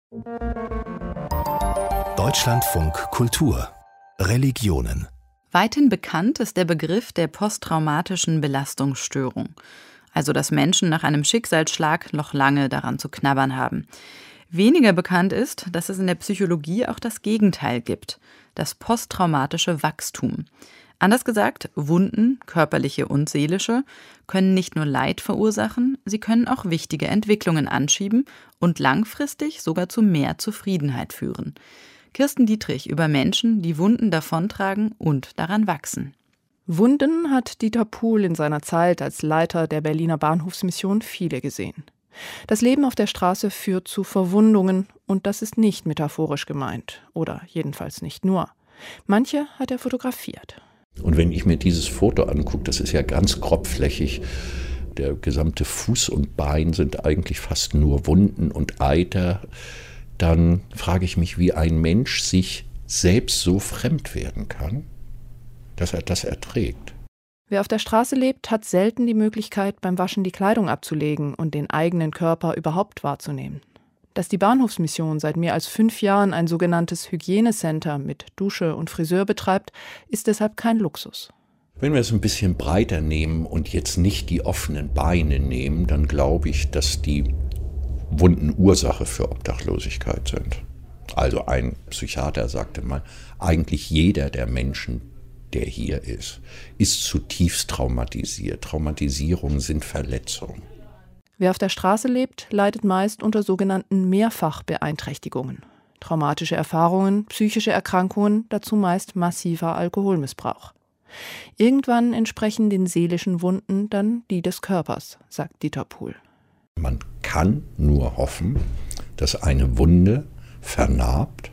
Deutschlandfunk Kultur Religionen. Weithin bekannt ist der Begriff der posttraumatischen Belastungsstörung. Also dass Menschen nach einem Schicksalsschlag noch lange daran zu knabbern haben. Weniger bekannt ist, dass es in der Psychologie auch das Gegenteil gibt, das posttraumatische Wachstum. Anders gesagt, Wunden, körperliche und seelische, können nicht nur Leid verursachen, sie können auch wichtige Entwicklungen anschieben und langfristig sogar zu mehr Zufriedenheit führen. Kirsten Dietrich über Menschen, die Wunden davontragen und daran wachsen. Wunden hat Dieter Puhl in seiner Zeit als Leiter der Berliner Bahnhofsmission viele gesehen. Das Leben auf der Straße führt zu Verwundungen und das ist nicht metaphorisch gemeint. Oder jedenfalls nicht nur. Manche hat er fotografiert. Und wenn ich mir dieses Foto angucke, das ist ja ganz grobflächig. Der gesamte Fuß und Bein sind eigentlich fast nur Wunden und Eiter. Dann frage ich mich, wie ein Mensch sich selbst so fremd werden kann, dass er das erträgt. Wer auf der Straße lebt, hat selten die Möglichkeit, beim Waschen die Kleidung abzulegen und den eigenen Körper überhaupt wahrzunehmen. Dass die Bahnhofsmission seit mehr als 5 Jahren ein sogenanntes Hygienecenter mit Dusche und Friseur betreibt, ist deshalb kein Luxus. Wenn wir es ein bisschen breiter nehmen und jetzt nicht die offenen Beine nehmen, dann glaube ich, dass die Wunden Ursache für Obdachlosigkeit sind. Also ein Psychiater sagte mal, eigentlich jeder der Menschen, der hier ist zutiefst traumatisiert. Traumatisierungen sind Verletzungen. Wer auf der Straße lebt, leidet meist unter sogenannten Mehrfachbeeinträchtigungen. Traumatische Erfahrungen, psychische Erkrankungen, dazu meist massiver Alkoholmissbrauch. Irgendwann entsprechen den seelischen Wunden dann die des Körpers, sagt Dieter Puhl. Man kann nur hoffen, dass eine Wunde vernarbt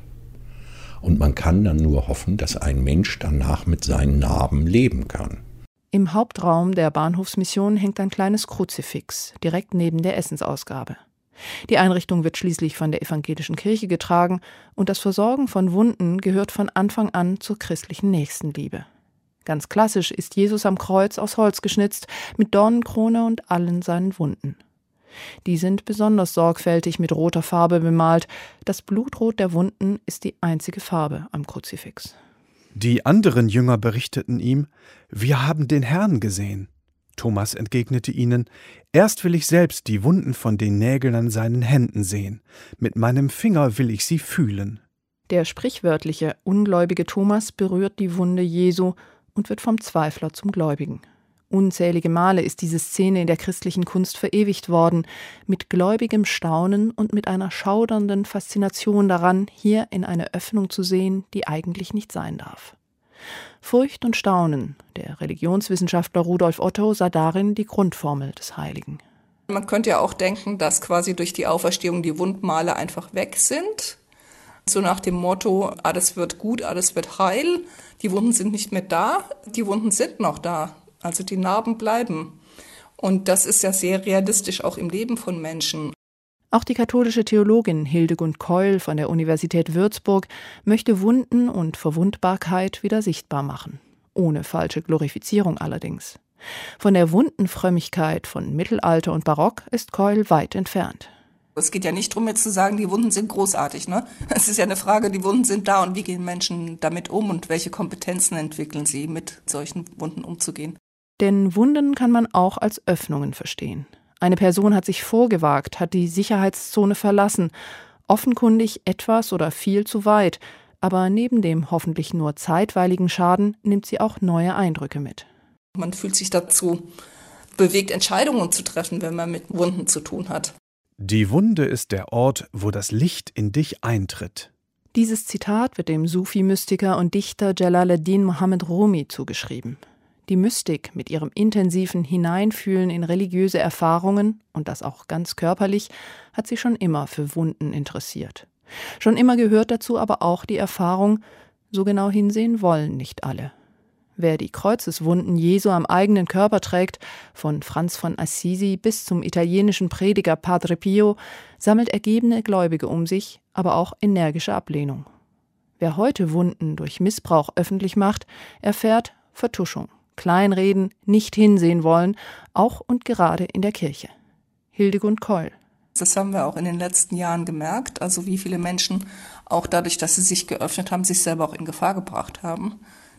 und man kann dann nur hoffen, dass ein Mensch danach mit seinen Narben leben kann. Im Hauptraum der Bahnhofsmission hängt ein kleines Kruzifix, direkt neben der Essensausgabe. Die Einrichtung wird schließlich von der evangelischen Kirche getragen und das Versorgen von Wunden gehört von Anfang an zur christlichen Nächstenliebe. Ganz klassisch ist Jesus am Kreuz aus Holz geschnitzt, mit Dornenkrone und allen seinen Wunden. Die sind besonders sorgfältig mit roter Farbe bemalt. Das Blutrot der Wunden ist die einzige Farbe am Kruzifix. Die anderen Jünger berichteten ihm: Wir haben den Herrn gesehen. Thomas entgegnete ihnen: Erst will ich selbst die Wunden von den Nägeln an seinen Händen sehen. Mit meinem Finger will ich sie fühlen. Der sprichwörtliche, ungläubige Thomas berührt die Wunde Jesu und wird vom Zweifler zum Gläubigen. Unzählige Male ist diese Szene in der christlichen Kunst verewigt worden, mit gläubigem Staunen und mit einer schaudernden Faszination daran, hier in eine Öffnung zu sehen, die eigentlich nicht sein darf. Furcht und Staunen, der Religionswissenschaftler Rudolf Otto sah darin die Grundformel des Heiligen. Man könnte ja auch denken, dass quasi durch die Auferstehung die Wundmale einfach weg sind. So nach dem Motto, alles wird gut, alles wird heil, die Wunden sind nicht mehr da, die Wunden sind noch da. Also die Narben bleiben. Und das ist ja sehr realistisch auch im Leben von Menschen. Auch die katholische Theologin Hildegund Keul von der Universität Würzburg möchte Wunden und Verwundbarkeit wieder sichtbar machen. Ohne falsche Glorifizierung allerdings. Von der Wundenfrömmigkeit von Mittelalter und Barock ist Keul weit entfernt. Es geht ja nicht darum, jetzt zu sagen, die Wunden sind großartig, ne? Es ist ja eine Frage, die Wunden sind da und wie gehen Menschen damit um und welche Kompetenzen entwickeln sie, mit solchen Wunden umzugehen. Denn Wunden kann man auch als Öffnungen verstehen. Eine Person hat sich vorgewagt, hat die Sicherheitszone verlassen, offenkundig etwas oder viel zu weit, aber neben dem hoffentlich nur zeitweiligen Schaden nimmt sie auch neue Eindrücke mit. Man fühlt sich dazu bewegt, Entscheidungen zu treffen, wenn man mit Wunden zu tun hat. Die Wunde ist der Ort, wo das Licht in dich eintritt. Dieses Zitat wird dem Sufi-Mystiker und Dichter Jalaleddin Mohammed Rumi zugeschrieben. Die Mystik mit ihrem intensiven Hineinfühlen in religiöse Erfahrungen, und das auch ganz körperlich, hat sie schon immer für Wunden interessiert. Schon immer gehört dazu aber auch die Erfahrung, so genau hinsehen wollen nicht alle. Wer die Kreuzeswunden Jesu am eigenen Körper trägt, von Franz von Assisi bis zum italienischen Prediger Padre Pio, sammelt ergebene Gläubige um sich, aber auch energische Ablehnung. Wer heute Wunden durch Missbrauch öffentlich macht, erfährt Vertuschung. Kleinreden, nicht hinsehen wollen, auch und gerade in der Kirche. Hildegund Keul. Das haben wir auch in den letzten Jahren gemerkt, also wie viele Menschen auch dadurch, dass sie sich geöffnet haben, sich selber auch in Gefahr gebracht haben.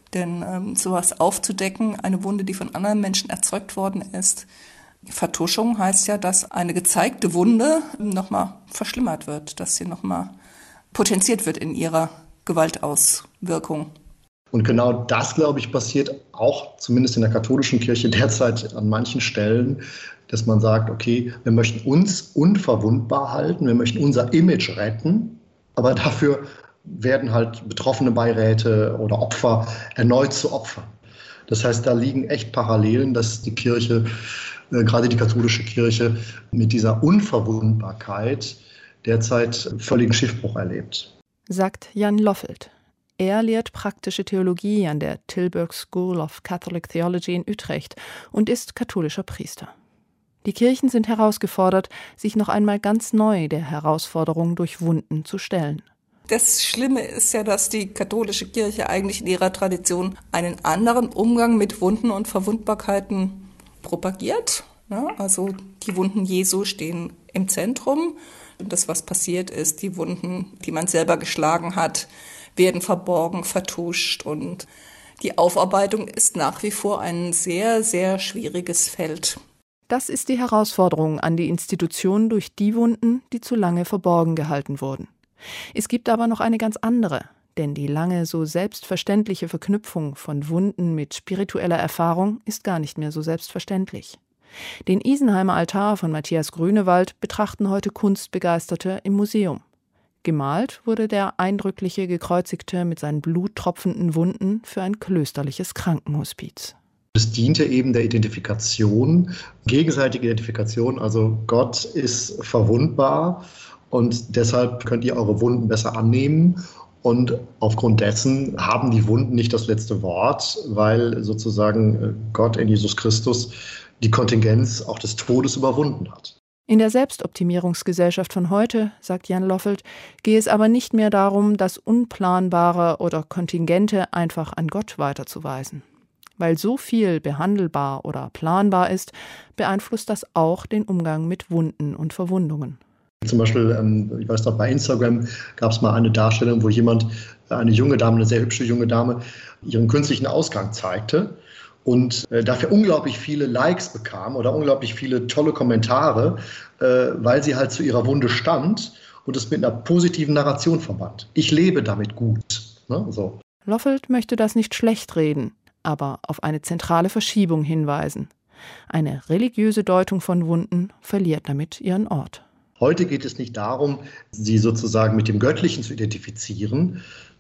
Denn sowas aufzudecken, eine Wunde, die von anderen Menschen erzeugt worden ist, Vertuschung heißt ja, dass eine gezeigte Wunde nochmal verschlimmert wird, dass sie nochmal potenziert wird in ihrer Gewaltauswirkung. Und genau das, glaube ich, passiert auch zumindest in der katholischen Kirche derzeit an manchen Stellen, dass man sagt, okay, wir möchten uns unverwundbar halten, wir möchten unser Image retten, aber dafür werden halt betroffene Beiräte oder Opfer erneut zu Opfern. Das heißt, da liegen echt Parallelen, dass die Kirche, gerade die katholische Kirche, mit dieser Unverwundbarkeit derzeit völligen Schiffbruch erlebt. Sagt Jan Loffelt. Er lehrt praktische Theologie an der Tilburg School of Catholic Theology in Utrecht und ist katholischer Priester. Die Kirchen sind herausgefordert, sich noch einmal ganz neu der Herausforderung durch Wunden zu stellen. Das Schlimme ist ja, dass die katholische Kirche eigentlich in ihrer Tradition einen anderen Umgang mit Wunden und Verwundbarkeiten propagiert. Ja, also die Wunden Jesu stehen im Zentrum. Und das, was passiert ist, die Wunden, die man selber geschlagen hat, werden verborgen, vertuscht. Und die Aufarbeitung ist nach wie vor ein sehr, sehr schwieriges Feld. Das ist die Herausforderung an die Institution durch die Wunden, die zu lange verborgen gehalten wurden. Es gibt aber noch eine ganz andere, denn die lange so selbstverständliche Verknüpfung von Wunden mit spiritueller Erfahrung ist gar nicht mehr so selbstverständlich. Den Isenheimer Altar von Matthias Grünewald betrachten heute Kunstbegeisterte im Museum. Gemalt wurde der eindrückliche Gekreuzigte mit seinen bluttropfenden Wunden für ein klösterliches Krankenhospiz. Es diente eben der Identifikation, gegenseitige Identifikation, also Gott ist verwundbar und deshalb könnt ihr eure Wunden besser annehmen. Und aufgrund dessen haben die Wunden nicht das letzte Wort, weil sozusagen Gott in Jesus Christus die Kontingenz auch des Todes überwunden hat. In der Selbstoptimierungsgesellschaft von heute, sagt Jan Loffelt, gehe es aber nicht mehr darum, das Unplanbare oder Kontingente einfach an Gott weiterzuweisen. Weil so viel behandelbar oder planbar ist, beeinflusst das auch den Umgang mit Wunden und Verwundungen. Zum Beispiel, ich weiß noch, bei Instagram gab es mal eine Darstellung, wo jemand, eine junge Dame, eine sehr hübsche junge Dame, ihren künstlichen Ausgang zeigte und dafür unglaublich viele Likes bekam oder unglaublich viele tolle Kommentare, weil sie halt zu ihrer Wunde stand und es mit einer positiven Narration verband. Ich lebe damit gut. Ne? So. Loffelt möchte das nicht schlecht reden, aber auf eine zentrale Verschiebung hinweisen. Eine religiöse Deutung von Wunden verliert damit ihren Ort. Heute geht es nicht darum, sie sozusagen mit dem Göttlichen zu identifizieren,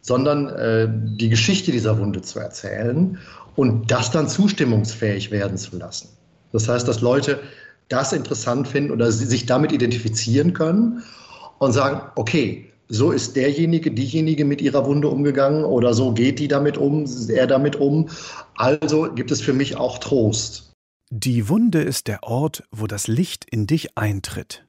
sondern die Geschichte dieser Wunde zu erzählen und das dann zustimmungsfähig werden zu lassen. Das heißt, dass Leute das interessant finden oder sich damit identifizieren können und sagen, okay, so ist derjenige, diejenige mit ihrer Wunde umgegangen oder so geht die damit um, er damit um. Also gibt es für mich auch Trost. Die Wunde ist der Ort, wo das Licht in dich eintritt.